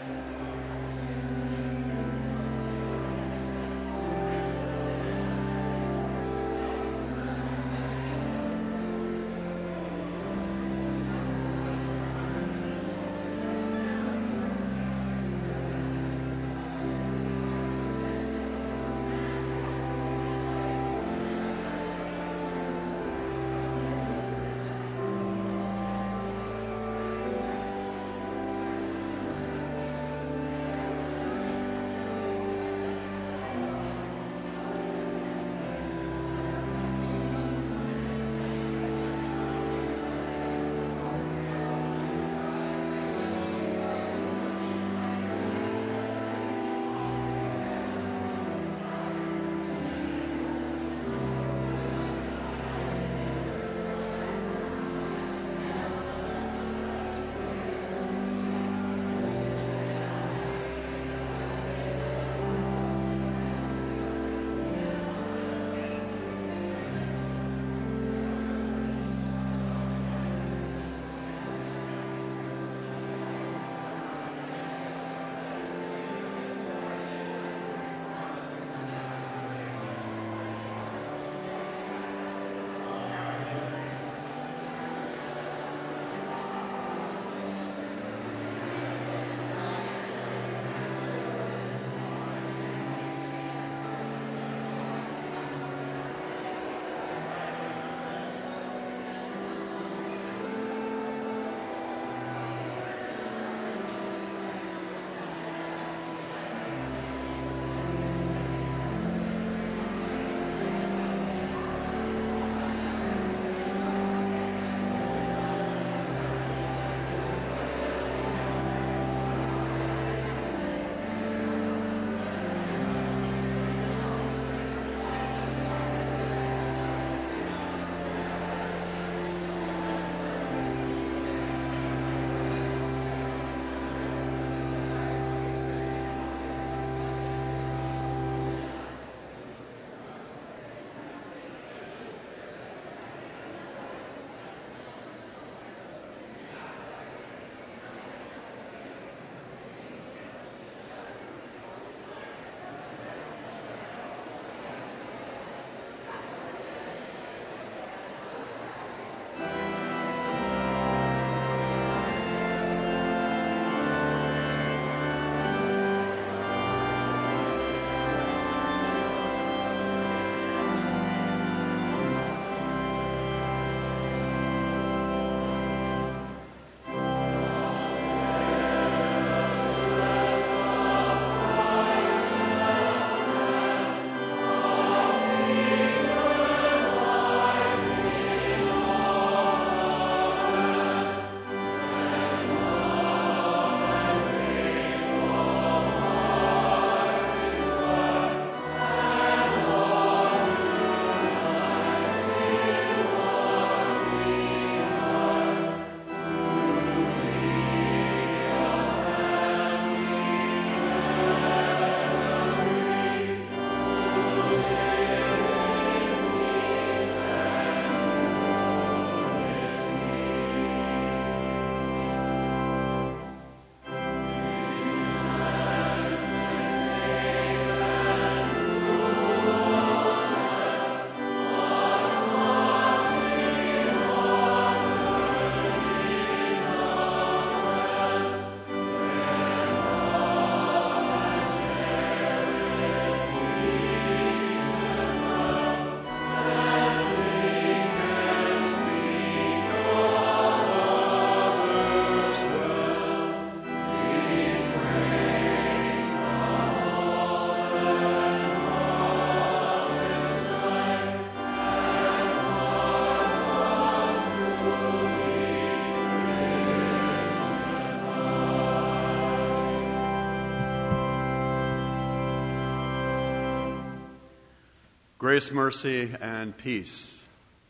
Grace, mercy, and peace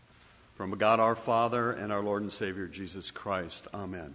from God our Father and our Lord and Savior Jesus Christ. Amen.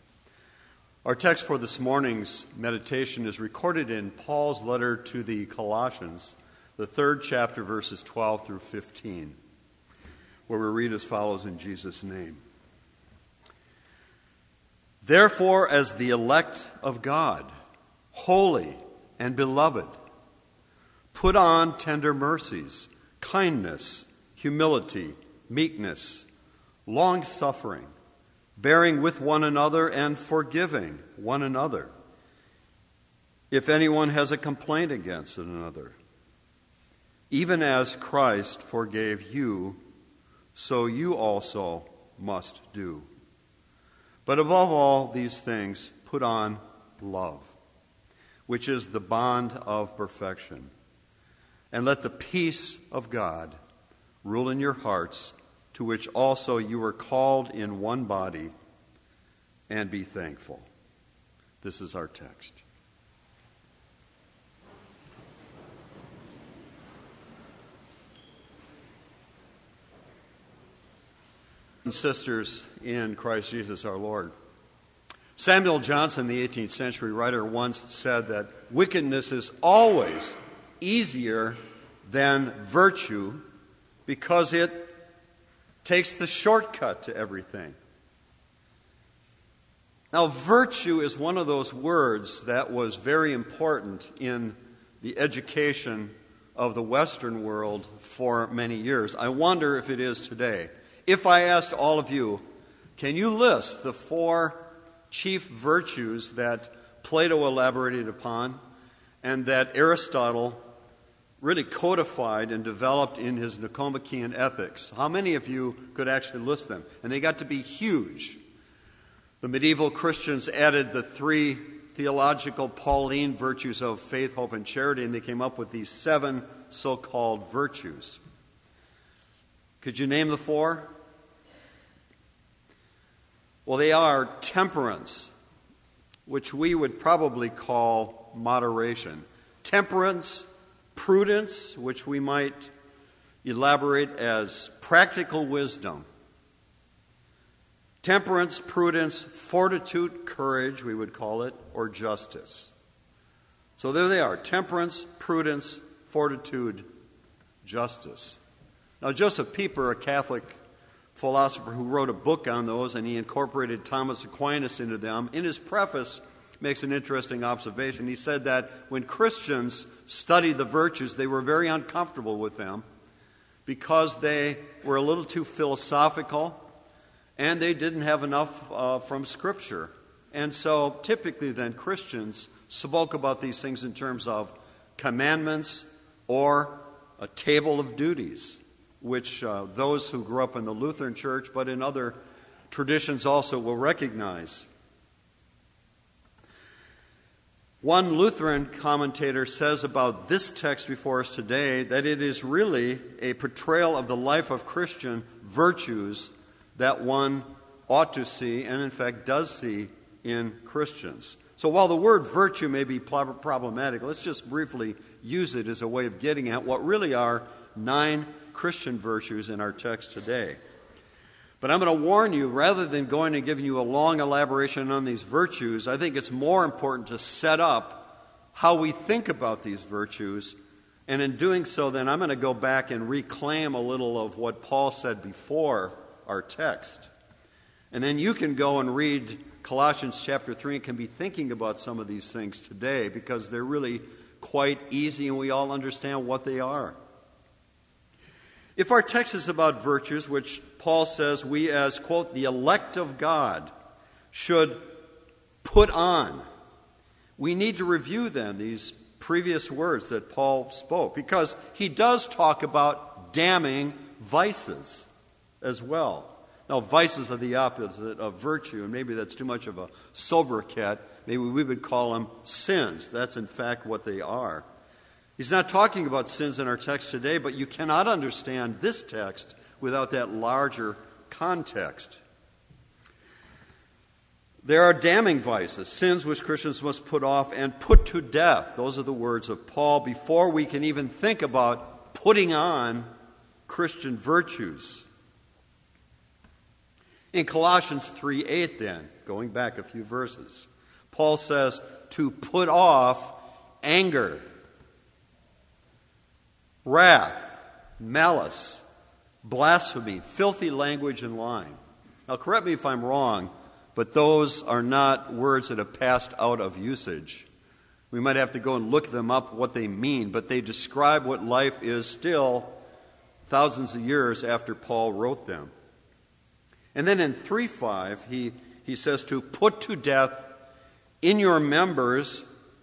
Our text for this morning's meditation is recorded in Paul's letter to the Colossians, the 3rd chapter, verses 12 through 15, where we read as follows in Jesus' name. Therefore, as the elect of God, holy, and beloved. Put on tender mercies, kindness, humility, meekness, long-suffering, bearing with one another and forgiving one another, if anyone has a complaint against another. Even as Christ forgave you, so you also must do. But above all these things, put on love, which is the bond of perfection. And let the peace of God rule in your hearts, to which also you were called in one body, and be thankful. This is our text. And sisters in Christ Jesus our Lord. Samuel Johnson, the 18th century writer, once said that wickedness is always easier than virtue because it takes the shortcut to everything. Now, virtue is one of those words that was very important in the education of the Western world for many years. I wonder if it is today. If I asked all of you, can you list the 4 chief virtues that Plato elaborated upon and that Aristotle really codified and developed in his Nicomachean Ethics? How many of you could actually list them? And they got to be huge. The medieval Christians added the 3 theological Pauline virtues of faith, hope, and charity, and they came up with these 7 so-called virtues. Could you name the 4? Well, they are temperance, which we would probably call moderation. Temperance, prudence, which we might elaborate as practical wisdom. Temperance, prudence, fortitude, courage, we would call it, or justice. So there they are, temperance, prudence, fortitude, justice. Now, Joseph Pieper, a Catholic philosopher who wrote a book on those, and he incorporated Thomas Aquinas into them, in his preface makes an interesting observation. He said that when Christians studied the virtues, they were very uncomfortable with them because they were a little too philosophical and they didn't have enough from Scripture. And so typically then Christians spoke about these things in terms of commandments or a table of duties, which those who grew up in the Lutheran Church, but in other traditions also, will recognize. One Lutheran commentator says about this text before us today that it is really a portrayal of the life of Christian virtues that one ought to see, and in fact does see, in Christians. So while the word virtue may be problematic, let's just briefly use it as a way of getting at what really are 9 Christian virtues in our text today. But I'm going to warn you, rather than going and giving you a long elaboration on these virtues, I think it's more important to set up how we think about these virtues. And in doing so, then I'm going to go back and reclaim a little of what Paul said before our text. And then you can go and read Colossians chapter 3 and can be thinking about some of these things today, because they're really quite easy and we all understand what they are. If our text is about virtues, which Paul says we as, quote, the elect of God should put on, we need to review then these previous words that Paul spoke, because he does talk about damning vices as well. Now, vices are the opposite of virtue, and maybe that's too much of a sobriquet. Maybe we would call them sins. That's in fact what they are. He's not talking about sins in our text today, but you cannot understand this text without that larger context. There are damning vices, sins which Christians must put off and put to death. Those are the words of Paul before we can even think about putting on Christian virtues. In Colossians 3:8 then, going back a few verses, Paul says to put off anger, wrath, malice, blasphemy, filthy language, and lying. Now, correct me if I'm wrong, but those are not words that have passed out of usage. We might have to go and look them up, what they mean, but they describe what life is still thousands of years after Paul wrote them. And then in 3:5, he says to put to death in your members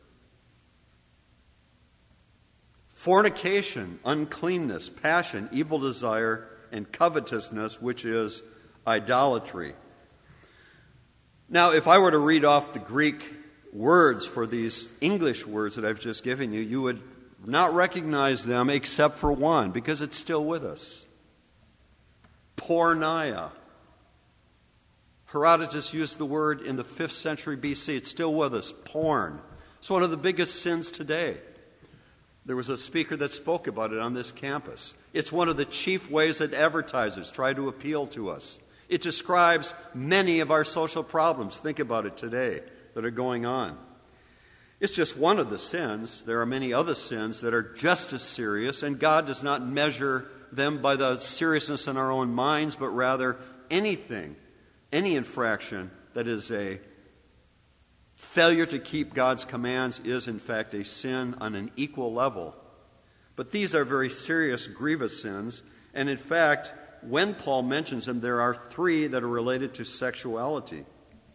fornication, uncleanness, passion, evil desire, and covetousness, which is idolatry. Now, if I were to read off the Greek words for these English words that I've just given you, you would not recognize them except for one, because it's still with us. Porneia. Herodotus used the word in the 5th century BC. It's still with us. Porn. It's one of the biggest sins today. There was a speaker that spoke about it on this campus. It's one of the chief ways that advertisers try to appeal to us. It describes many of our social problems. Think about it today that are going on. It's just one of the sins. There are many other sins that are just as serious, and God does not measure them by the seriousness in our own minds, but rather anything, any infraction that is a failure to keep God's commands is in fact a sin on an equal level. But these are very serious, grievous sins, and in fact, when Paul mentions them, there are 3 that are related to sexuality.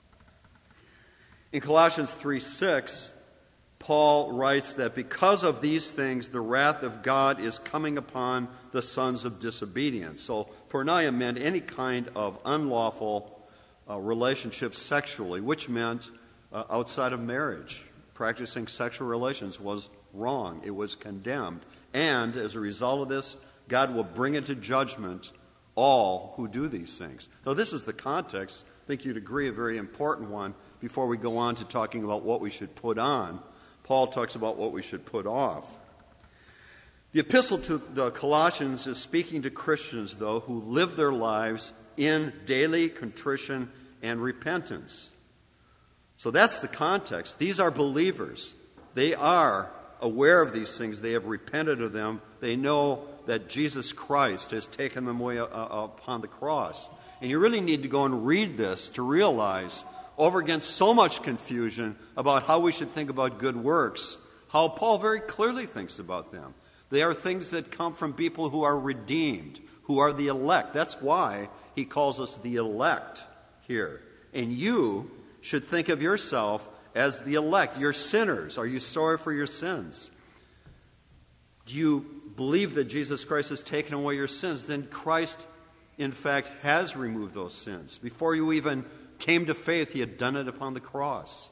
In Colossians 3:6, Paul writes that because of these things, the wrath of God is coming upon the sons of disobedience. So porneia meant any kind of unlawful relationship sexually, which meant outside of marriage. Practicing sexual relations was wrong. It was condemned. And as a result of this, God will bring into judgment all who do these things. Now, this is the context. I think you'd agree, a very important one. Before we go on to talking about what we should put on, Paul talks about what we should put off. The epistle to the Colossians is speaking to Christians, though, who live their lives in daily contrition and repentance. So that's the context. These are believers. They are aware of these things. They have repented of them. They know that Jesus Christ has taken them away upon the cross. And you really need to go and read this to realize, over against so much confusion about how we should think about good works, how Paul very clearly thinks about them. They are things that come from people who are redeemed, who are the elect. That's why he calls us the elect here. And you should think of yourself as the elect. You're sinners. Are you sorry for your sins? Do you believe that Jesus Christ has taken away your sins? Then Christ, in fact, has removed those sins. Before you even came to faith, he had done it upon the cross.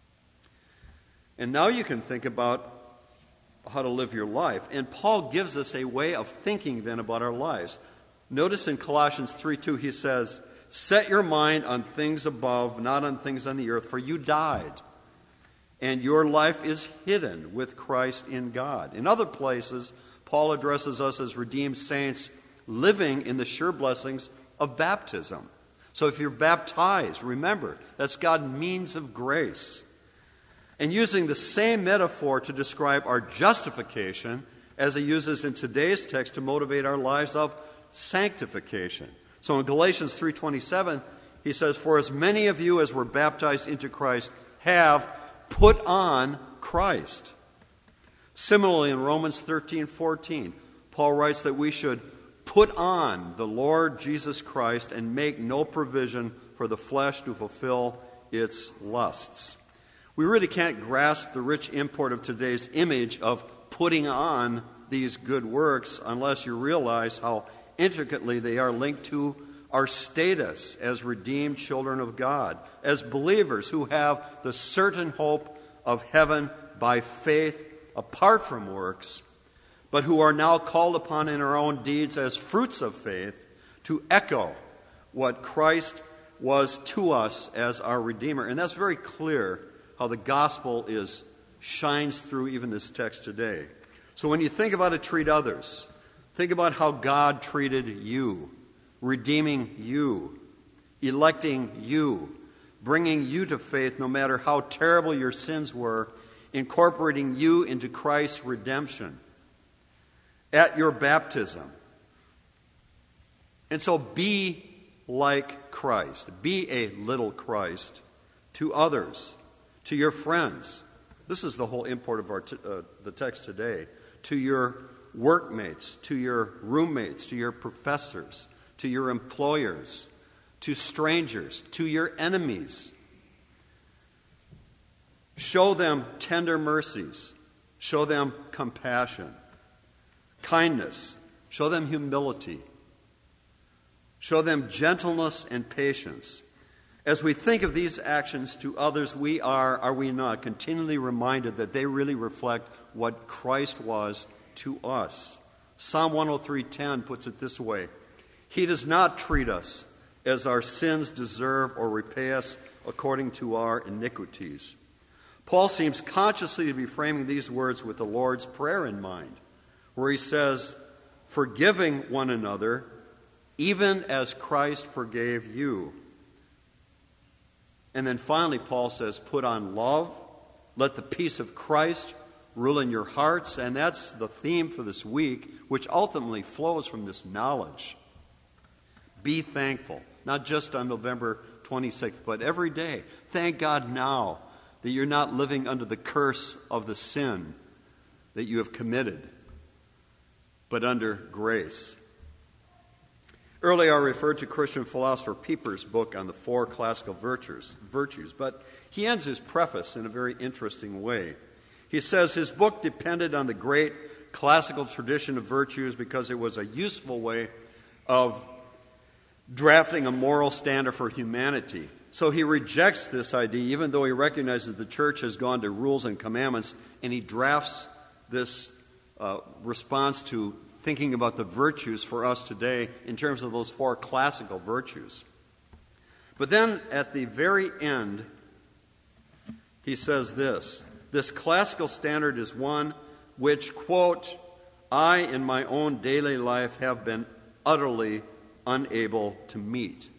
And now you can think about how to live your life. And Paul gives us a way of thinking then about our lives. Notice in Colossians 3:2 he says, "Set your mind on things above, not on things on the earth, for you died, and your life is hidden with Christ in God." In other places, Paul addresses us as redeemed saints living in the sure blessings of baptism. So if you're baptized, remember, that's God's means of grace. And using the same metaphor to describe our justification as he uses in today's text to motivate our lives of sanctification. So in Galatians 3:27, he says, "For as many of you as were baptized into Christ have put on Christ." Similarly, in Romans 13:14, Paul writes that we should put on the Lord Jesus Christ and make no provision for the flesh to fulfill its lusts. We really can't grasp the rich import of today's image of putting on these good works unless you realize how intricately they are linked to our status as redeemed children of God, as believers who have the certain hope of heaven by faith apart from works, but who are now called upon in our own deeds as fruits of faith to echo what Christ was to us as our Redeemer. And that's very clear how the gospel shines through even this text today. So when you think about how to treat others, think about how God treated you, redeeming you, electing you, bringing you to faith no matter how terrible your sins were, incorporating you into Christ's redemption at your baptism. And so be like Christ. Be a little Christ to others, to your friends, This is the whole import of the text today. To your workmates, to your roommates, to your professors, to your employers, to strangers, to your enemies. Show them tender mercies. Show them compassion, kindness. Show them humility. Show them gentleness and patience. As we think of these actions to others, we are we not, continually reminded that they really reflect what Christ was to us. Psalm 103:10 puts it this way: He does not treat us as our sins deserve or repay us according to our iniquities. Paul seems consciously to be framing these words with the Lord's Prayer in mind, where he says, forgiving one another, even as Christ forgave you. And then finally, Paul says, put on love, let the peace of Christ rule in your hearts. And that's the theme for this week, which ultimately flows from this knowledge. Be thankful, not just on November 26th, but every day. Thank God now that you're not living under the curse of the sin that you have committed, but under grace. Earlier I referred to Christian philosopher Pieper's book on the 4 classical virtues, but he ends his preface in a very interesting way. He says his book depended on the great classical tradition of virtues because it was a useful way of drafting a moral standard for humanity. So he rejects this idea, even though he recognizes the church has gone to rules and commandments, and he drafts this response to thinking about the virtues for us today in terms of those 4 classical virtues. But then at the very end, he says this classical standard is one which, quote, I in my own daily life have been utterly unable to meet.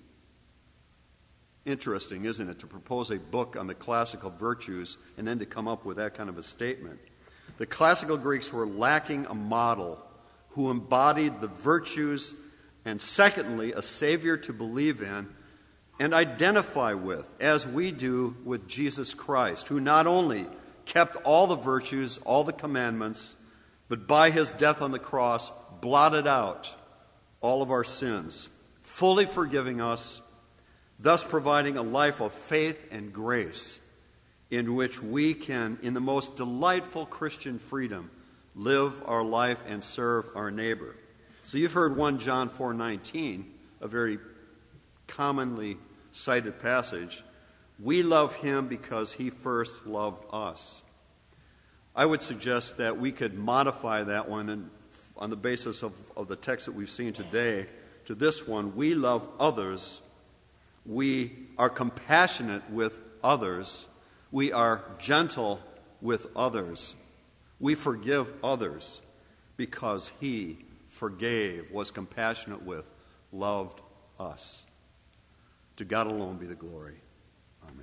Interesting, isn't it, to propose a book on the classical virtues and then to come up with that kind of a statement. The classical Greeks were lacking a model who embodied the virtues, and secondly, a Savior to believe in and identify with, as we do with Jesus Christ, who not only kept all the virtues, all the commandments, but by his death on the cross blotted out all of our sins, fully forgiving us, thus providing a life of faith and grace in which we can, in the most delightful Christian freedom, live our life and serve our neighbor. So you've heard 1 John 4:19, a very commonly cited passage. We love him because he first loved us. I would suggest that we could modify that one on the basis of the text that we've seen today to this one. We love others. We are compassionate with others. We are gentle with others. We forgive others because he forgave, was compassionate with, loved us. To God alone be the glory. Amen.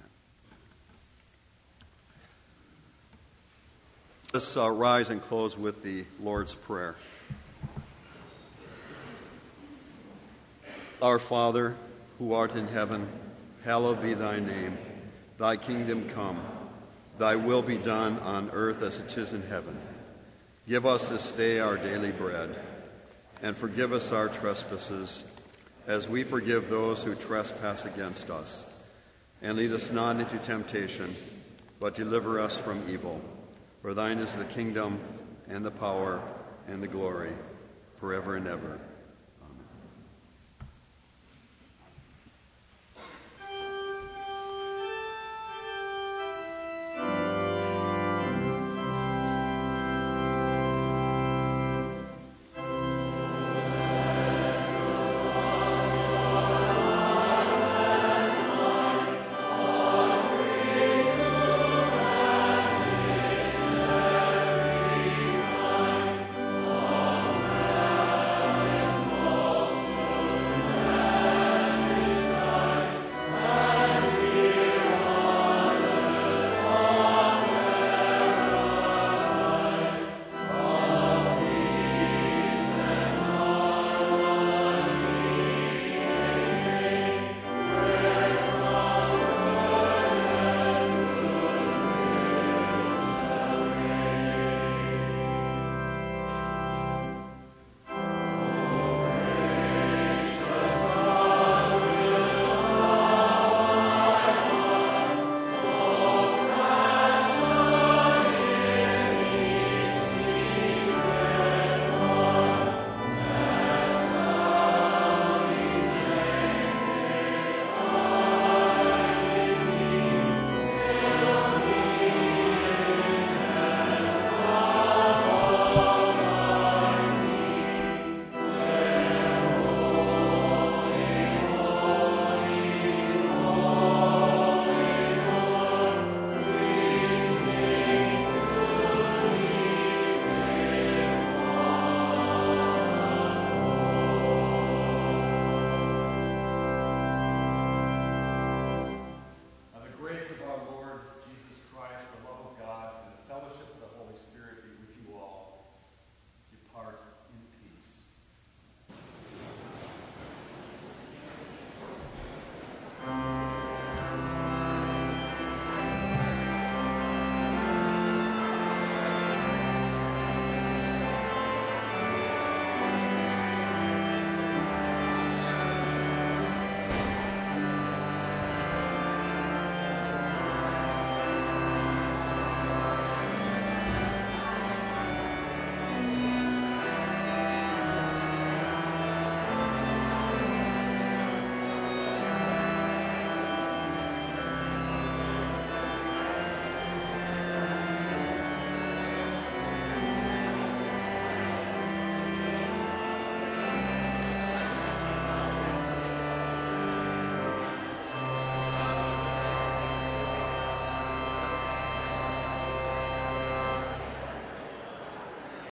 Let's rise and close with the Lord's Prayer. Our Father, who art in heaven, hallowed be thy name. Thy kingdom come. Thy will be done on earth as it is in heaven. Give us this day our daily bread, and forgive us our trespasses, as we forgive those who trespass against us. And lead us not into temptation, but deliver us from evil. For thine is the kingdom, and the power, and the glory, forever and ever.